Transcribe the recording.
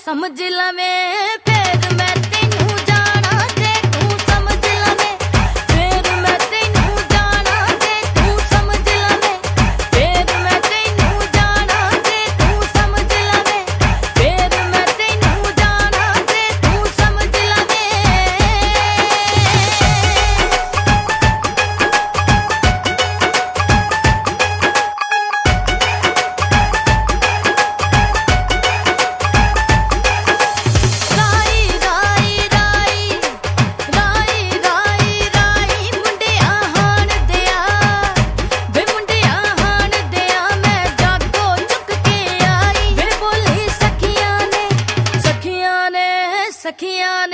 समझ लवें फिर मैं तेनू जाना ते तू समझ लवें फिर मैं तेनू जाना ते तू समझ लवें फिर मैं तेनू जाना ते तू समझ लवें फिर मैं तेनू जाना ते तू समझ लवें सखियां